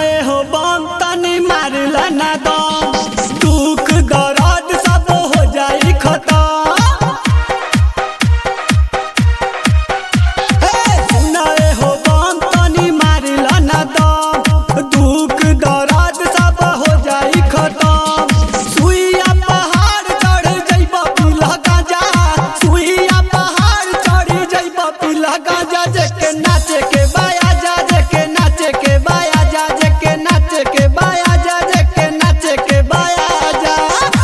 सुनाए हो बम तनी मारला ना दम, दुख दर्द सब हो जाई खत्म। सुनाए हो बम तनी मारला ना दम, दुख दर्द सब हो जाई खत्म। सुइया पहाड़ चढ़ जइबा पीला गांजा, सुइया पहाड़ चढ़ जइबा पीला गांजा। जेके नाचे के बाया जा, जेके नाचे के बाया जा, जेके नाचे के बाया जा, जेके नाचे के बाया जा।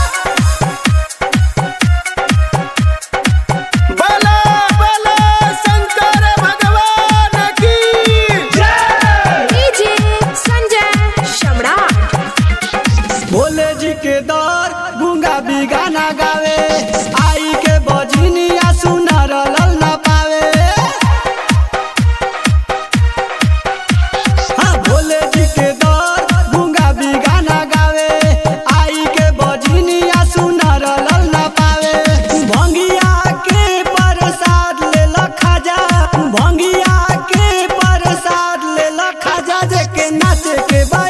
बोलो बोलो शंकर भगवान की जय। डीजे संजय सम्राट। भोले जी के दर गूंगा भी गाना गावे, आई के बजनिया सुनर लल ना पावे। हाँ भोले जी के दर गूंगा भी गाना गावे, आई के बजनिया सुनर लल ना पावे। भंगिया के प्रसाद ले ला खाजा, भंगिया के प्रसाद ले ला खाजा। जेके नाचे के बा